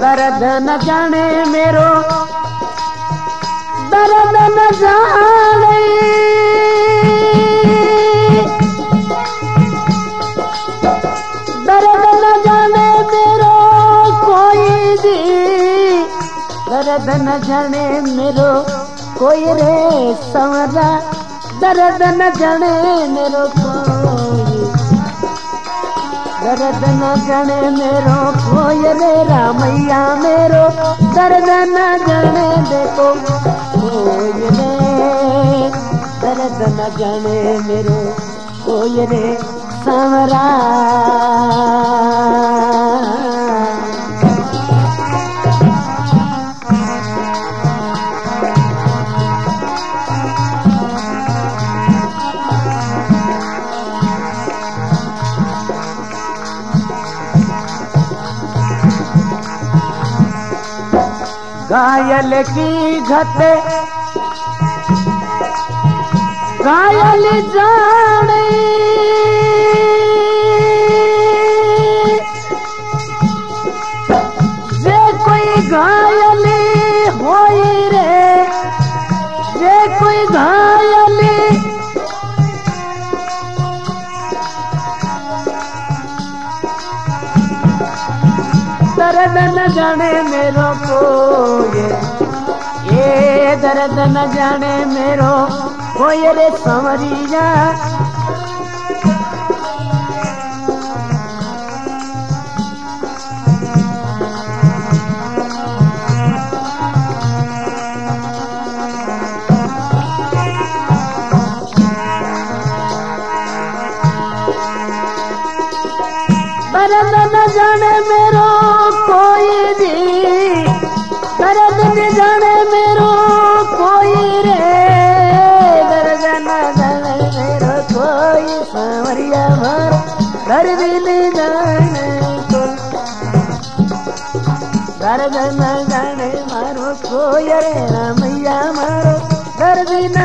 दर्द न जाने मेरो दर्द न जाने दर्द न जाने मेरो कोई दी दर्द न जाने मेरो कोई रे संवरा दर्द न जाने मेरो कोई दर्द न जाने मेरो कोई रे रामैया मेरो दर्द न जाने देखो कोई रे दर्द न जाने मेरो कोई रे संवरा घायल की घटे घायल जाने जे कोई घायल होई रे जे कोई घायल दर्द न जाने मेरो कोई ये दर्द न जाने मेरो कोई रे संवरिया दर्द न जाने मेरो कोई भी दर्द न जाने मेरो कोई रे दर्द न जाने मेरो कोई सांवरिया भर दर्द न जाने को दर्द न जाने मारो कोई रे रामैया मारो दर्द न